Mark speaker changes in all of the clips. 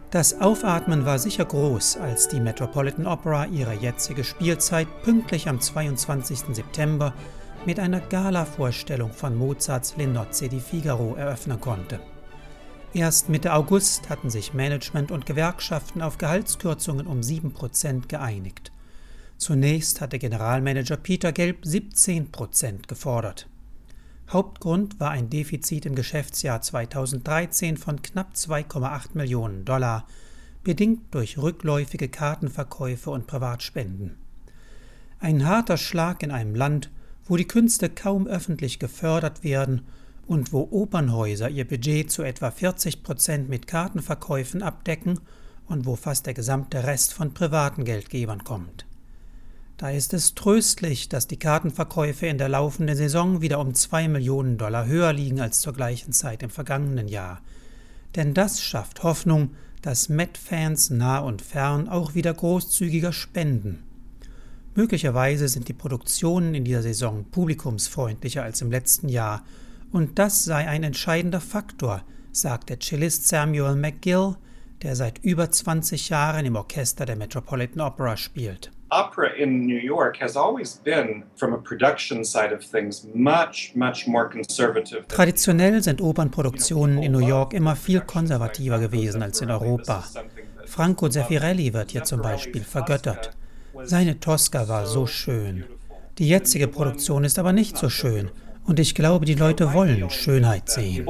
Speaker 1: Das Aufatmen war sicher groß, als die Metropolitan Opera ihre jetzige Spielzeit pünktlich am 22. September mit einer Gala-Vorstellung von Mozarts Le Nozze di Figaro eröffnen konnte. Erst Mitte August hatten sich Management und Gewerkschaften auf Gehaltskürzungen um 7% geeinigt. Zunächst hatte Generalmanager Peter Gelb 17% gefordert. Hauptgrund war ein Defizit im Geschäftsjahr 2013 von knapp 2,8 Millionen $, bedingt durch rückläufige Kartenverkäufe und Privatspenden. Ein harter Schlag in einem Land, wo die Künste kaum öffentlich gefördert werden und wo Opernhäuser ihr Budget zu etwa 40% mit Kartenverkäufen abdecken und wo fast der gesamte Rest von privaten Geldgebern kommt. Da ist es tröstlich, dass die Kartenverkäufe in der laufenden Saison wieder um 2 Millionen $ höher liegen als zur gleichen Zeit im vergangenen Jahr. Denn das schafft Hoffnung, dass Met-Fans nah und fern auch wieder großzügiger spenden. Möglicherweise sind die Produktionen in dieser Saison publikumsfreundlicher als im letzten Jahr, und das sei ein entscheidender Faktor, sagt der Cellist Samuel McGill, der seit über 20 Jahren im Orchester der Metropolitan Opera spielt.
Speaker 2: Opera in New York has always been, from a production side of things, much more conservative.
Speaker 1: Traditionell sind Opernproduktionen in New York immer viel konservativer gewesen als in Europa. Franco Zeffirelli wird hier zum Beispiel vergöttert. Seine Tosca war so schön. Die jetzige Produktion ist aber nicht so schön. Und ich glaube, die Leute wollen Schönheit sehen.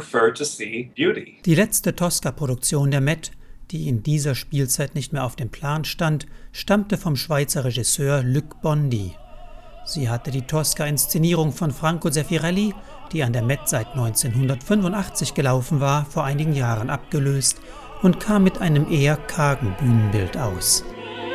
Speaker 1: Die letzte Tosca-Produktion der Met, die in dieser Spielzeit nicht mehr auf dem Plan stand, stammte vom Schweizer Regisseur Luc Bondy. Sie hatte die Tosca-Inszenierung von Franco Zeffirelli, die an der Met seit 1985 gelaufen war, vor einigen Jahren abgelöst und kam mit einem eher kargen Bühnenbild aus.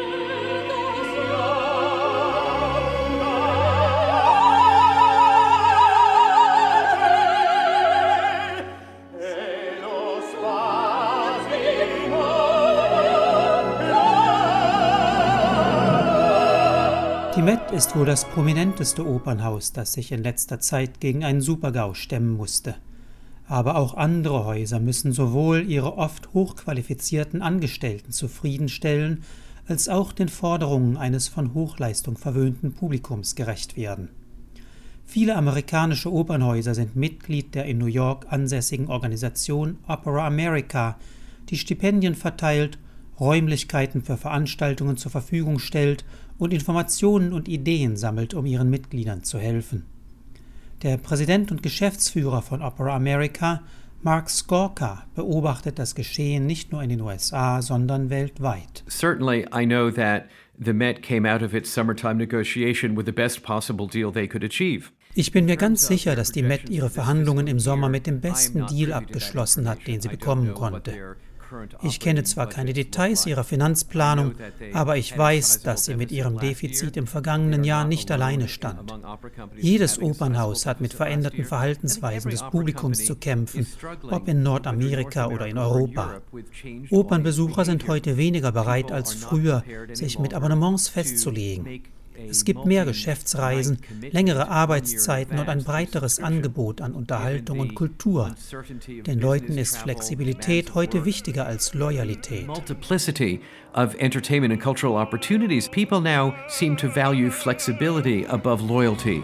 Speaker 1: Die Met ist wohl das prominenteste Opernhaus, das sich in letzter Zeit gegen einen Super-GAU stemmen musste. Aber auch andere Häuser müssen sowohl ihre oft hochqualifizierten Angestellten zufriedenstellen, als auch den Forderungen eines von Hochleistung verwöhnten Publikums gerecht werden. Viele amerikanische Opernhäuser sind Mitglied der in New York ansässigen Organisation Opera America, die Stipendien verteilt, Räumlichkeiten für Veranstaltungen zur Verfügung stellt und Informationen und Ideen sammelt, um ihren Mitgliedern zu helfen. Der Präsident und Geschäftsführer von Opera America, Mark Skorka, beobachtet das Geschehen nicht nur in den USA, sondern weltweit.
Speaker 3: Certainly, I know that the Met came out of its summertime negotiation with the best possible deal they could achieve.
Speaker 1: Ich bin mir ganz sicher, dass die Met ihre Verhandlungen im Sommer mit dem besten Deal abgeschlossen hat, den sie bekommen konnte. Ich kenne zwar keine Details ihrer Finanzplanung, aber ich weiß, dass sie mit ihrem Defizit im vergangenen Jahr nicht alleine stand. Jedes Opernhaus hat mit veränderten Verhaltensweisen des Publikums zu kämpfen, ob in Nordamerika oder in Europa. Opernbesucher sind heute weniger bereit als früher, sich mit Abonnements festzulegen. Es gibt mehr Geschäftsreisen, längere Arbeitszeiten und ein breiteres Angebot an Unterhaltung und Kultur. Den Leuten ist Flexibilität heute wichtiger als Loyalität.
Speaker 3: Multiplicity of entertainment and cultural opportunities. People now seem to value flexibility above loyalty.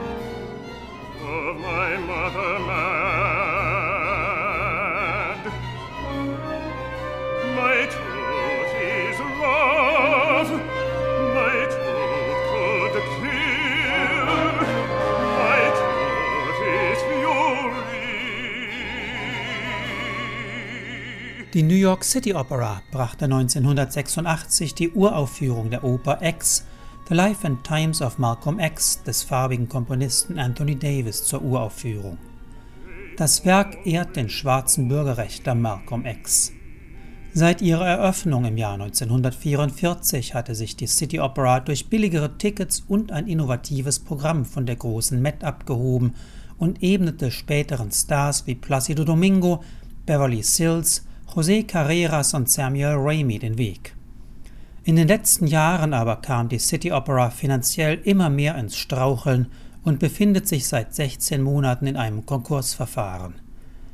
Speaker 1: Die New York City Opera brachte 1986 die Uraufführung der Oper X, The Life and Times of Malcolm X, des farbigen Komponisten Anthony Davis, zur Uraufführung. Das Werk ehrt den schwarzen Bürgerrechtler Malcolm X. Seit ihrer Eröffnung im Jahr 1944 hatte sich die City Opera durch billigere Tickets und ein innovatives Programm von der großen Met abgehoben und ebnete späteren Stars wie Plácido Domingo, Beverly Sills, José Carreras und Samuel Ramey den Weg. In den letzten Jahren aber kam die City Opera finanziell immer mehr ins Straucheln und befindet sich seit 16 Monaten in einem Konkursverfahren.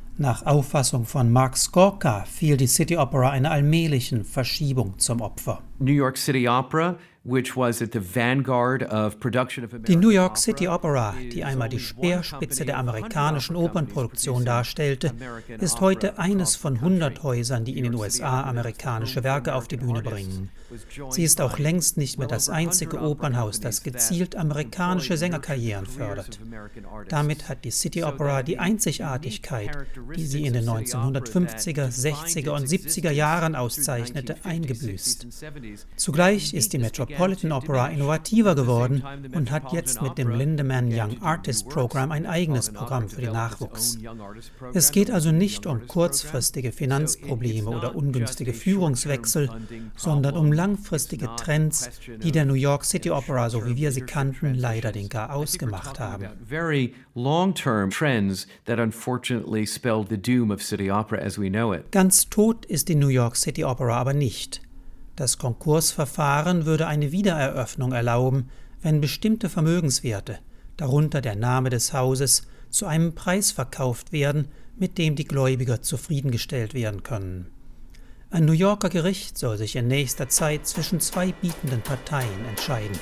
Speaker 1: Nach Auffassung von Mark Skorka fiel die City Opera einer allmählichen Verschiebung zum Opfer.
Speaker 3: New York City Opera, which was at the vanguard of production of
Speaker 1: Die New York City Opera, die einmal die Speerspitze der amerikanischen Opernproduktion darstellte, ist heute eines von 100 Häusern, die in den USA amerikanische Werke auf die Bühne bringen. Sie ist auch längst nicht mehr das einzige Opernhaus, das gezielt amerikanische Sängerkarrieren fördert. Damit hat die City Opera die Einzigartigkeit, die sie in den 1950er, 60er und 70er Jahren auszeichnete, eingebüßt. Zugleich ist die Metropolitan Opera innovativer geworden und hat jetzt mit dem Lindemann Young Artist Program ein eigenes Programm für den Nachwuchs. Es geht also nicht um kurzfristige Finanzprobleme oder ungünstige Führungswechsel, sondern um langfristige Trends, die der New York City Opera, so wie wir sie kannten, leider den Chaos gemacht haben.
Speaker 3: Very long-term trends that unfortunately spelled the doom of City Opera as we know it.
Speaker 1: Ganz tot ist die New York City Opera aber nicht. Das Konkursverfahren würde eine Wiedereröffnung erlauben, wenn bestimmte Vermögenswerte, darunter der Name des Hauses, zu einem Preis verkauft werden, mit dem die Gläubiger zufriedengestellt werden können. Ein New Yorker Gericht soll sich in nächster Zeit zwischen zwei bietenden Parteien entscheiden.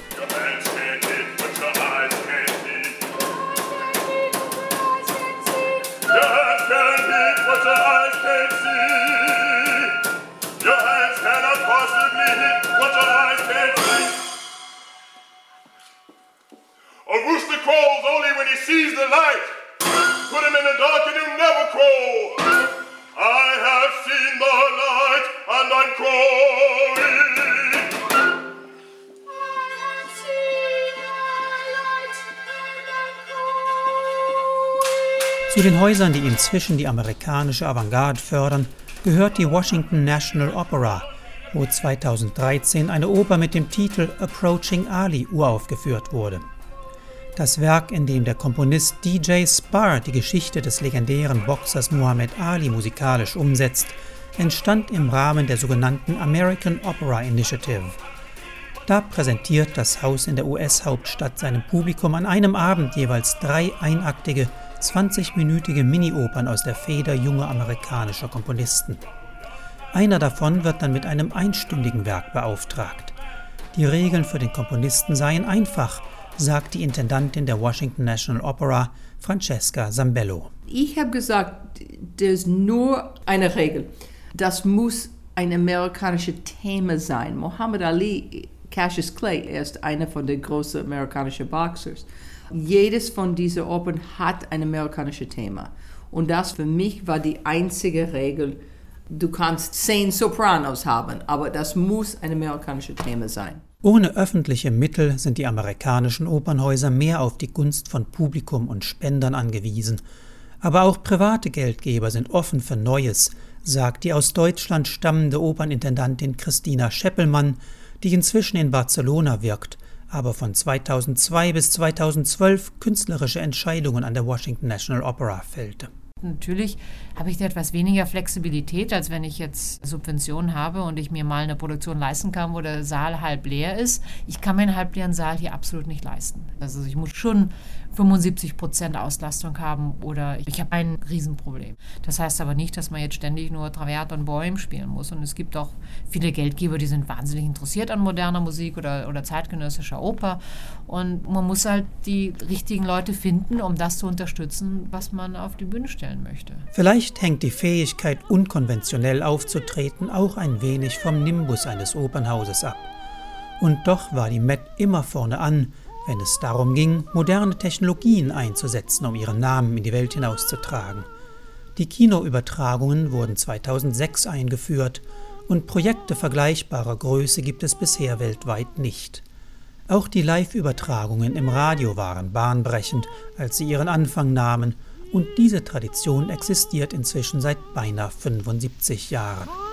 Speaker 4: A rooster crows only when he sees the light. Put him in the dark and he'll never crow. I have seen the light and I'm crowing.
Speaker 1: Zu den Häusern, die inzwischen die amerikanische Avantgarde fördern, gehört die Washington National Opera, wo 2013 eine Oper mit dem Titel Approaching Ali uraufgeführt wurde. Das Werk, in dem der Komponist DJ Sparr die Geschichte des legendären Boxers Muhammad Ali musikalisch umsetzt, entstand im Rahmen der sogenannten American Opera Initiative. Da präsentiert das Haus in der US-Hauptstadt seinem Publikum an einem Abend jeweils 3 einaktige, 20-minütige Mini-Opern aus der Feder junger amerikanischer Komponisten. Einer davon wird dann mit einem einstündigen Werk beauftragt. Die Regeln für den Komponisten seien einfach, sagt die Intendantin der Washington National Opera, Francesca Zambello.
Speaker 5: Ich habe gesagt, das ist nur eine Regel. Das muss ein amerikanisches Thema sein. Muhammad Ali, Cassius Clay, ist einer von den großen amerikanischen Boxers. Jedes von diesen Opern hat ein amerikanisches Thema. Und das für mich war die einzige Regel. Du kannst 10 Sopranos haben, aber das muss ein amerikanisches Thema sein.
Speaker 1: Ohne öffentliche Mittel sind die amerikanischen Opernhäuser mehr auf die Gunst von Publikum und Spendern angewiesen. Aber auch private Geldgeber sind offen für Neues, sagt die aus Deutschland stammende Opernintendantin Christina Scheppelmann, die inzwischen in Barcelona wirkt, aber von 2002 bis 2012 künstlerische Entscheidungen an der Washington National Opera fällte.
Speaker 6: Natürlich habe ich da etwas weniger Flexibilität, als wenn ich jetzt Subventionen habe und ich mir mal eine Produktion leisten kann, wo der Saal halb leer ist. Ich kann mir einen halbleeren Saal hier absolut nicht leisten. Also ich muss schon 75% Auslastung haben oder ich habe ein Riesenproblem. Das heißt aber nicht, dass man jetzt ständig nur Traviata und Bohème spielen muss. Und es gibt auch viele Geldgeber, die sind wahnsinnig interessiert an moderner Musik oder zeitgenössischer Oper. Und man muss halt die richtigen Leute finden, um das zu unterstützen, was man auf die Bühne stellen möchte.
Speaker 1: Vielleicht hängt die Fähigkeit, unkonventionell aufzutreten, auch ein wenig vom Nimbus eines Opernhauses ab. Und doch war die Met immer vorne an, wenn es darum ging, moderne Technologien einzusetzen, um ihren Namen in die Welt hinauszutragen. Die Kinoübertragungen wurden 2006 eingeführt und Projekte vergleichbarer Größe gibt es bisher weltweit nicht. Auch die Live-Übertragungen im Radio waren bahnbrechend, als sie ihren Anfang nahmen, und diese Tradition existiert inzwischen seit beinahe 75 Jahren.